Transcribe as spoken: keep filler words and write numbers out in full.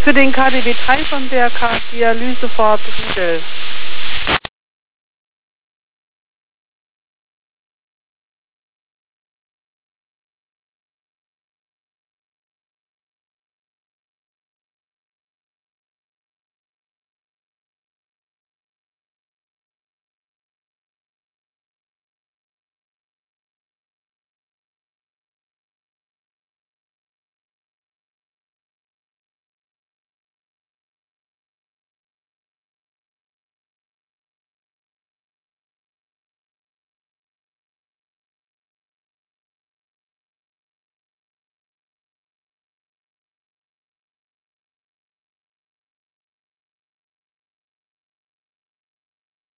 für den K D W drei von der Dialysefahrt Riedel.